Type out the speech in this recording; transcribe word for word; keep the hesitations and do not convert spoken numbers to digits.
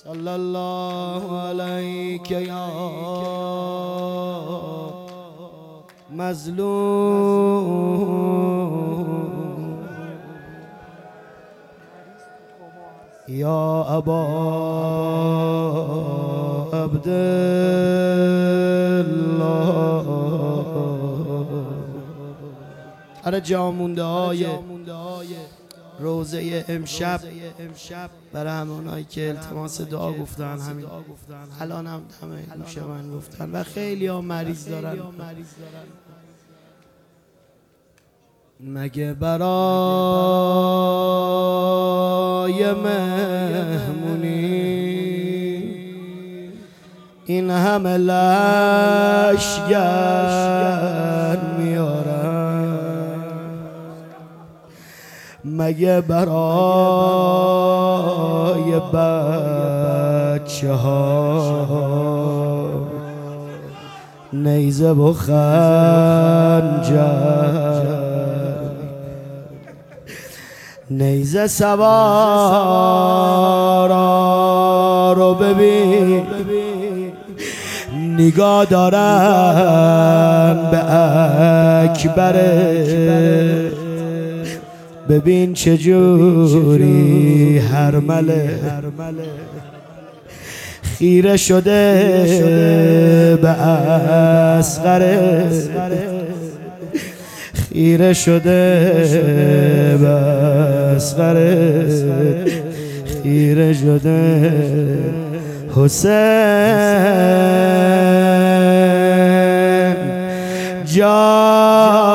صلی الله علیک یا مظلوم یا ابا عبدالله. اره جامونده های روزه امشب برای همونایی که التماس دعا گفتن، همین الان هم همه گوش من گفتن و خیلی ها مریض دارن. مگه برای مهمونی این همه لشگر میارن؟ مگه برای بچه ها نیزه و خنجر؟ نیزه سوارا رو ببین نگاه دارن به اکبره، ببین چجوری هرمله خیره شده به اصغره، خیره شده به اصغره، خیره شده حسین جان